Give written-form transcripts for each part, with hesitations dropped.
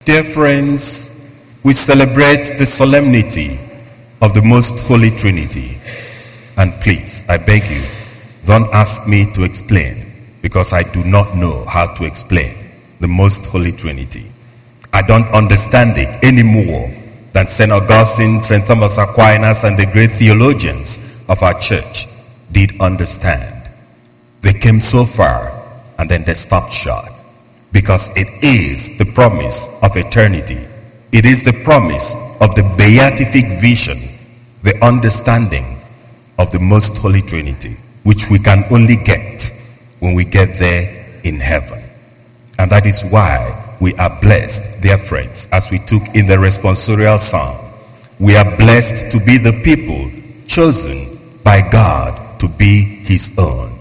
Dear friends, we celebrate the solemnity of the Most Holy Trinity. And please, I beg you, don't ask me to explain, because I do not know how to explain the Most Holy Trinity. I don't understand it any more than St. Augustine, St. Thomas Aquinas, and the great theologians of our church did understand. They came so far, and then they stopped short. Because it is the promise of eternity. It is the promise of the beatific vision, the understanding of the Most Holy Trinity, which we can only get when we get there in heaven. And that is why we are blessed, dear friends, as we took in the responsorial psalm. We are blessed to be the people chosen by God to be his own.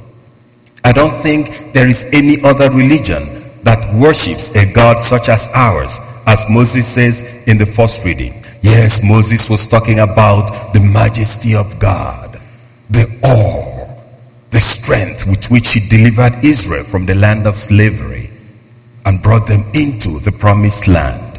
I don't think there is any other religion that worships a God such as ours, as Moses says in the first reading. Yes, Moses was talking about the majesty of God, the awe, the strength with which he delivered Israel from the land of slavery and brought them into the promised land.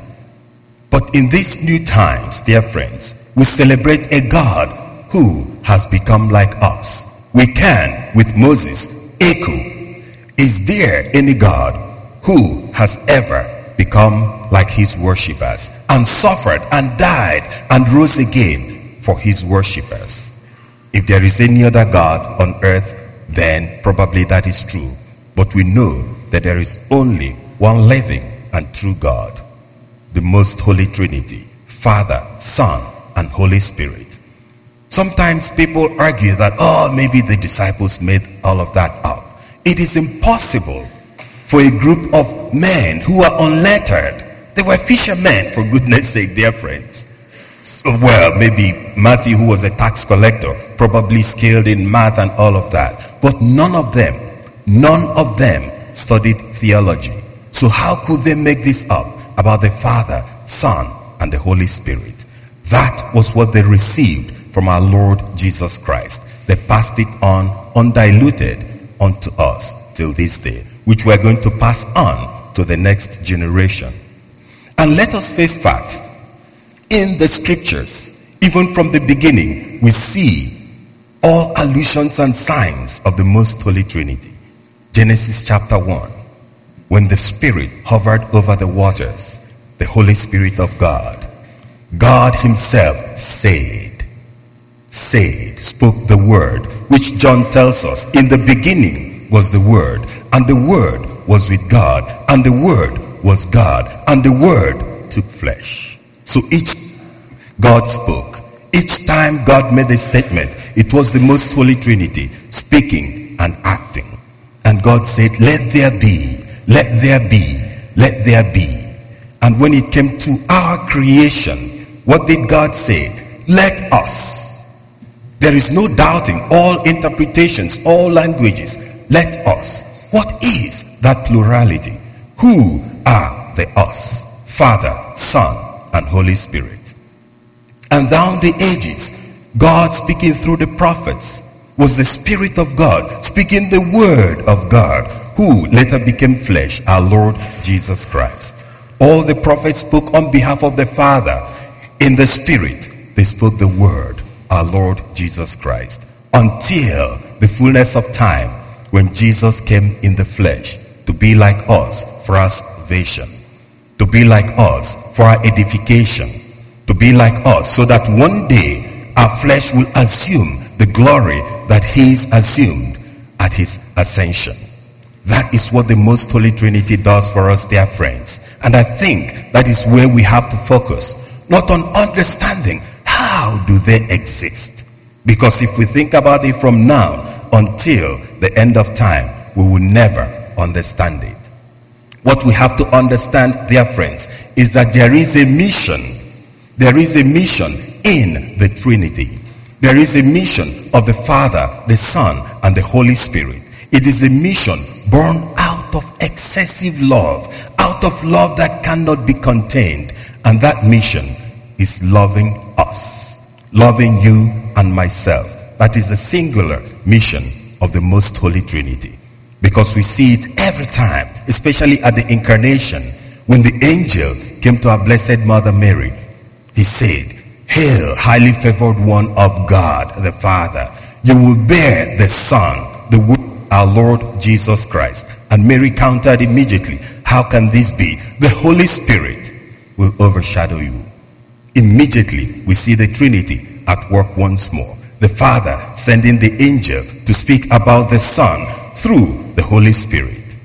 But in these new times, dear friends, we celebrate a God who has become like us. We can, with Moses, echo, is there any God who has ever become like his worshippers and suffered and died and rose again for his worshippers? If there is any other God on earth, then probably that is true. But we know that there is only one living and true God, the Most Holy Trinity, Father, Son, and Holy Spirit. Sometimes people argue that, maybe the disciples made all of that up. It is impossible for a group of men who are unlettered. They were fishermen, for goodness sake, dear friends. So, well, maybe Matthew, who was a tax collector, probably skilled in math and all of that. But none of them studied theology. So how could they make this up about the Father, Son, and the Holy Spirit? That was what they received from our Lord Jesus Christ. They passed it on undiluted unto us till this day, which we are going to pass on to the next generation. And let us face facts. In the scriptures, even from the beginning, we see all allusions and signs of the Most Holy Trinity. Genesis chapter 1, when the Spirit hovered over the waters, the Holy Spirit of God, God himself spoke the word, which John tells us, in the beginning was the Word, and the Word was with God, and the Word was God, and the Word took flesh. So each God spoke. Each time God made a statement, it was the Most Holy Trinity speaking and acting. And God said, let there be, let there be, let there be. And when it came to our creation, what did God say? Let us. There is no doubting all interpretations, all languages. Let us. What is that plurality? Who are the us? Father, Son, and Holy Spirit. And down the ages, God speaking through the prophets was the Spirit of God, speaking the word of God, who later became flesh, our Lord Jesus Christ. All the prophets spoke on behalf of the Father. In the Spirit, they spoke the word, our Lord Jesus Christ, until the fullness of time, when Jesus came in the flesh to be like us for our salvation, to be like us for our edification, to be like us so that one day our flesh will assume the glory that he's assumed at his ascension. That is what the Most Holy Trinity does for us, dear friends. And I think that is where we have to focus, not on understanding how do they exist. Because if we think about it from now until the end of time, we will never understand it. What we have to understand, dear friends, is that there is a mission. There is a mission in the Trinity. There is a mission of the Father, the Son, and the Holy Spirit. It is a mission born out of excessive love, out of love that cannot be contained. And that mission is loving us, loving you and myself. That is the singular mission of the Most Holy Trinity. Because we see it every time, especially at the incarnation, when the angel came to our Blessed Mother Mary, he said, "Hail, highly favored one of God the Father. You will bear the Son, our Lord Jesus Christ." And Mary countered immediately, "How can this be? The Holy Spirit will overshadow you." Immediately, we see the Trinity at work once more. The Father sending the angel to speak about the Son through the Holy Spirit.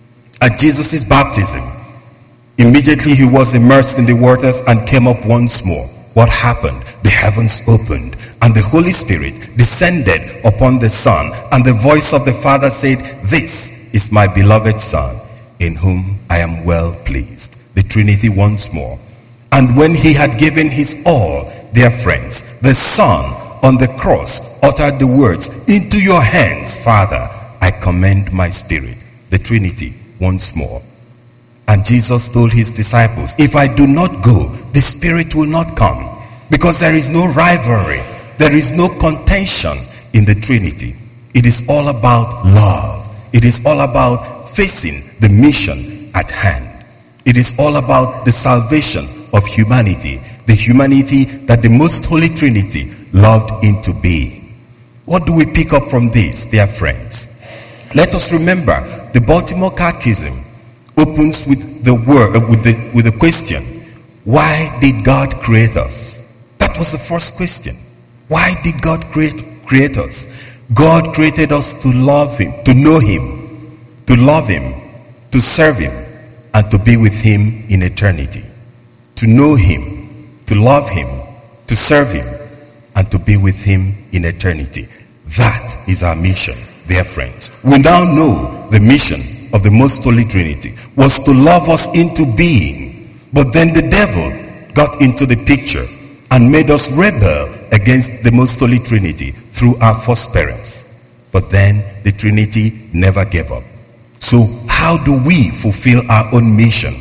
At Jesus' baptism, immediately he was immersed in the waters and came up once more. What happened? The heavens opened and the Holy Spirit descended upon the Son, and the voice of the Father said, "This is my beloved Son, in whom I am well pleased." The Trinity once more. And when he had given his all, dear friends, the Son on the cross uttered the words, "Into your hands, Father, I commend my spirit." The Trinity once more. And Jesus told his disciples, "If I do not go, the Spirit will not come." Because there is no rivalry, there is no contention in the Trinity. It is all about love. It is all about facing the mission at hand. It is all about the salvation of humanity, the humanity that the Most Holy Trinity loved into being. What do we pick up from this, dear friends? Let us remember the Baltimore Catechism opens with the word, with the question, why did God create us? That was the first question. Why did God create us? God created us to love him, to know him, to love him, to serve him, and to be with him in eternity. To know him, to love him, to serve him, and to be with him in eternity. That is our mission, dear friends. We now know the mission of the Most Holy Trinity was to love us into being. But then the devil got into the picture and made us rebel against the Most Holy Trinity through our first parents. But then the Trinity never gave up. So how do we fulfill our own mission?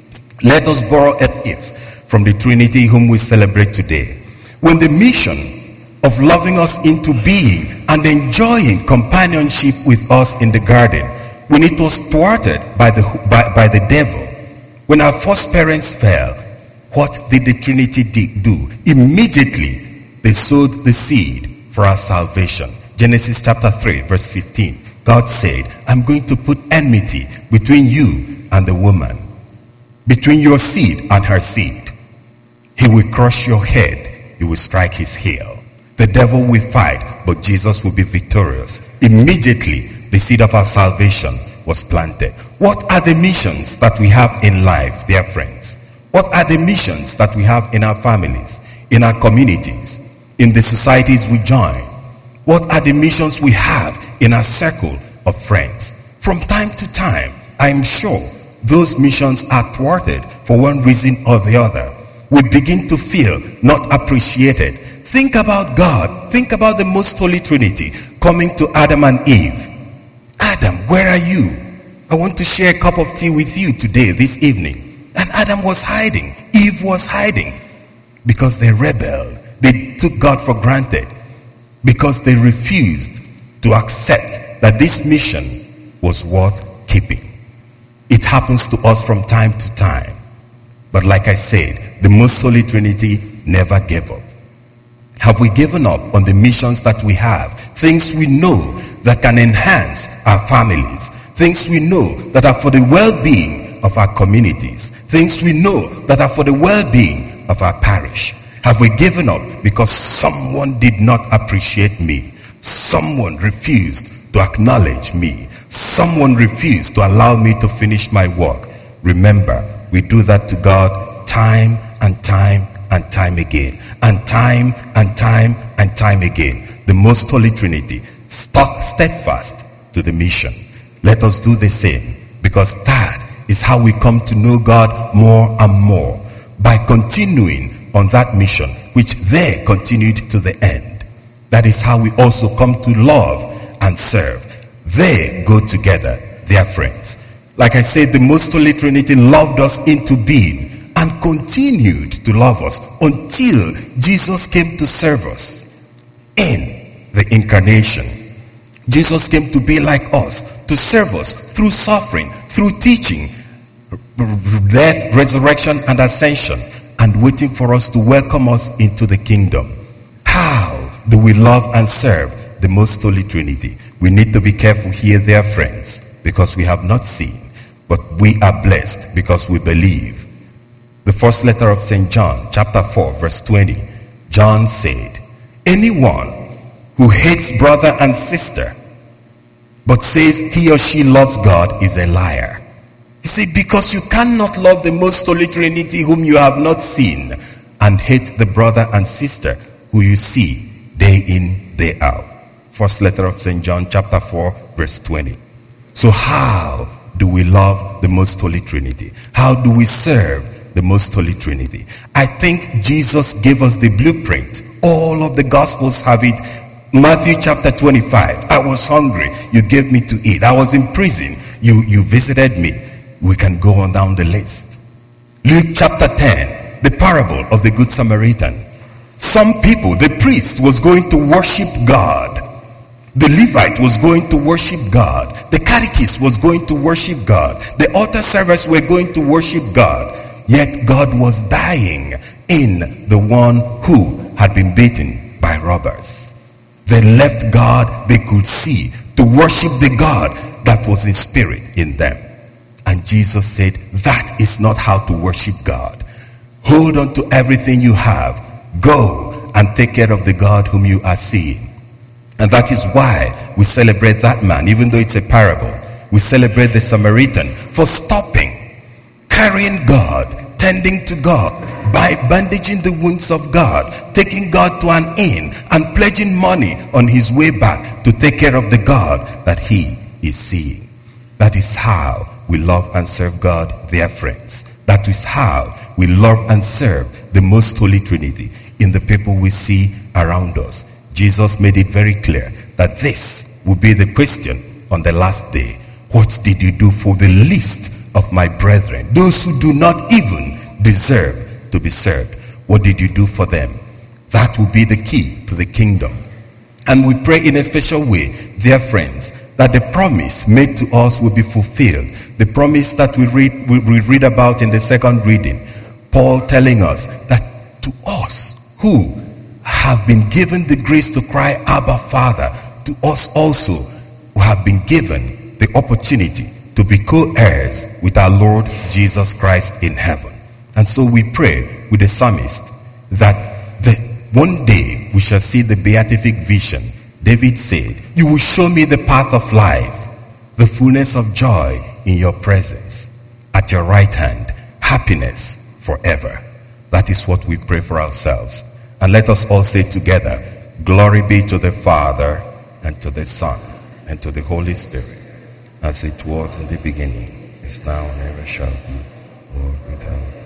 Let us borrow a gift from the Trinity whom we celebrate today. When the mission of loving us into being and enjoying companionship with us in the garden, when it was thwarted by the devil, when our first parents fell, what did the Trinity do? Immediately, they sowed the seed for our salvation. Genesis chapter 3, verse 15. God said, "I'm going to put enmity between you and the woman, between your seed and her seed. He will crush your head, you will strike his heel." The devil will fight, but Jesus will be victorious. Immediately, the seed of our salvation was planted. What are the missions that we have in life, dear friends? What are the missions that we have in our families, in our communities, in the societies we join? What are the missions we have in our circle of friends? From time to time, I am sure those missions are thwarted for one reason or the other. We begin to feel not appreciated. Think about God. Think about the Most Holy Trinity coming to Adam and Eve. "Adam, where are you? I want to share a cup of tea with you today, this evening." And Adam was hiding. Eve was hiding because they rebelled. They took God for granted because they refused to accept that this mission was worth keeping. It happens to us from time to time. But like I said, the Most Holy Trinity never gave up. Have we given up on the missions that we have? Things we know that can enhance our families. Things we know that are for the well-being of our communities. Things we know that are for the well-being of our parish. Have we given up because someone did not appreciate me? Someone refused to acknowledge me. Someone refused to allow me to finish my work. Remember, we do that to God time and time and time again. And time and time and time again. The Most Holy Trinity stuck steadfast to the mission. Let us do the same, because that is how we come to know God more and more, by continuing on that mission which they continued to the end. That is how we also come to love and serve. They go together, dear friends. Like I said, the Most Holy Trinity loved us into being and continued to love us until Jesus came to serve us in the incarnation. Jesus came to be like us, to serve us through suffering, through teaching, death, resurrection, and ascension, and waiting for us to welcome us into the kingdom. How do we love and serve the most holy Trinity? We need to be careful here, dear friends, because we have not seen, but we are blessed because we believe. The first letter of St. John, chapter 4, verse 20, John said, anyone who hates brother and sister, but says he or she loves God, is a liar. You see, because you cannot love the most holy Trinity whom you have not seen, and hate the brother and sister who you see day in, day out. First letter of St. John, chapter 4, verse 20. So how do we love the most holy Trinity? How do we serve the most holy Trinity? I think Jesus gave us the blueprint. All of the Gospels have it. Matthew chapter 25. I was hungry, you gave me to eat. I was in prison, you visited me. We can go on down the list. Luke chapter 10, the parable of the Good Samaritan. Some people, the priest was going to worship God. The Levite was going to worship God. The catechist was going to worship God. The altar servers were going to worship God. Yet God was dying in the one who had been beaten by robbers. They left God they could see to worship the God that was in spirit in them. And Jesus said, that is not how to worship God. Hold on to everything you have. Go and take care of the God whom you are seeing. And that is why we celebrate that man, even though it's a parable. We celebrate the Samaritan for stopping, carrying God, tending to God, by bandaging the wounds of God, taking God to an inn, and pledging money on his way back to take care of the God that he is seeing. That is how we love and serve God, dear friends. That is how we love and serve the most holy Trinity in the people we see around us. Jesus made it very clear that this will be the question on the last day. What did you do for the least of my brethren, those who do not even deserve to be served? What did you do for them? That will be the key to the kingdom. And we pray in a special way, dear friends, that the promise made to us will be fulfilled. The promise that we read about in the second reading. Paul telling us that to us who have been given the grace to cry, Abba, Father, to us also who have been given the opportunity to be co-heirs with our Lord Jesus Christ in heaven. And so we pray with the psalmist that one day we shall see the beatific vision. David said, you will show me the path of life, the fullness of joy in your presence. At your right hand, happiness forever. That is what we pray for ourselves. And let us all say together, glory be to the Father, and to the Son, and to the Holy Spirit, as it was in the beginning, is now, and ever shall be, world without